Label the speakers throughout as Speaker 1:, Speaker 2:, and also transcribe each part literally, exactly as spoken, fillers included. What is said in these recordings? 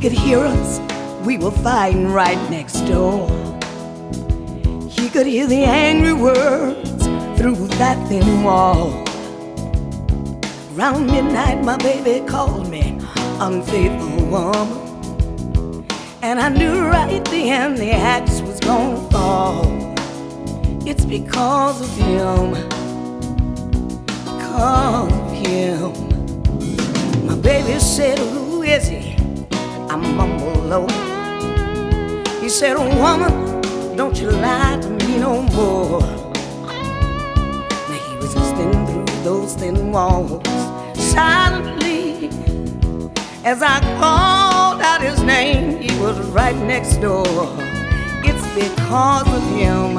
Speaker 1: could hear us, we were fighting right next door. He could hear the angry words through that thin wall. Around midnight my baby called me unfaithful woman, and I knew right then the axe was gonna fall. It's because of him, because of him. My baby said, who is he? I mumbled low. He said, oh woman, don't you lie to me no more. Now he was listening through those thin walls silently. As I called out his name, he was right next door. It's because of him,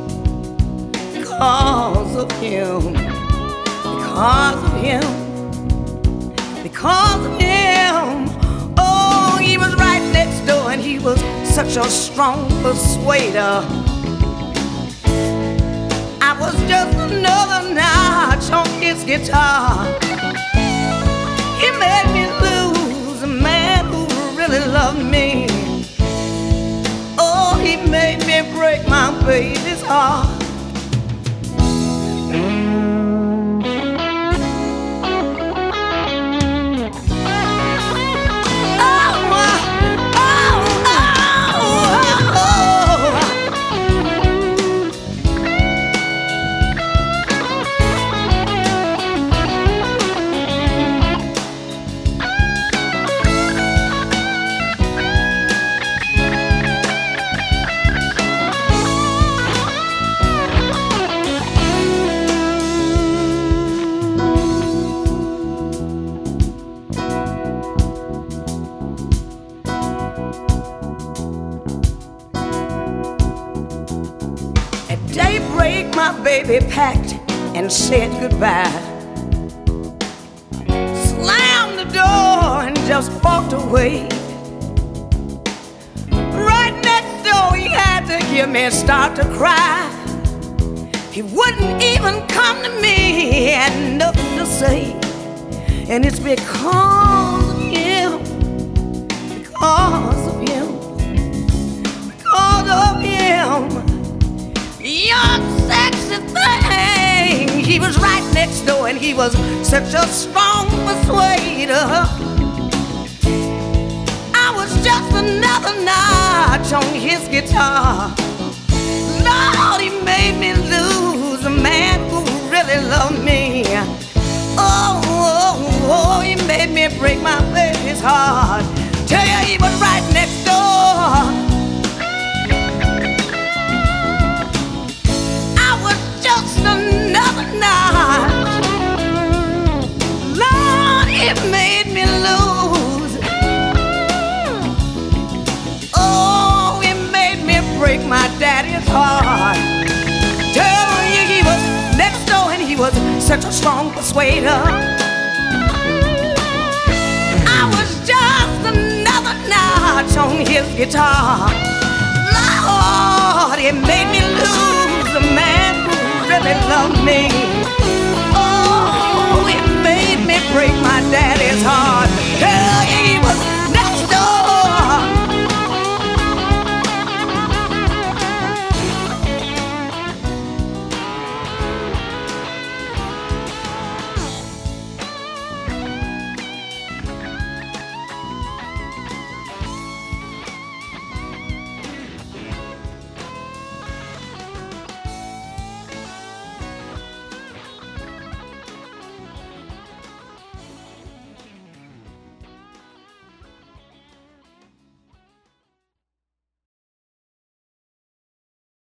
Speaker 1: because of him, because of him, because of him. Oh, he was right next door and he was such a strong persuader. I was just another notch on his guitar. He made me lose a man who really loved me. Oh, he made me break my baby's heart. Daybreak, my baby packed and said goodbye. Slammed the door and just walked away. Right next door, he had to hear me start to cry. He wouldn't even come to me, he had nothing to say. And it's because of him, because of him, because of him. Young sexy thing. He was right next door and he was such a strong persuader. I was just another notch on his guitar. Lord, he made me lose a man who really loved me. Oh, oh, oh, he made me break my baby's heart. Tell you, he was right next door. Another night, Lord, it made me lose. Oh, it made me break my daddy's heart. Tell you, he was next door and he was such a strong persuader. I was just another notch on his guitar. Lord, it made me lose a man really love me.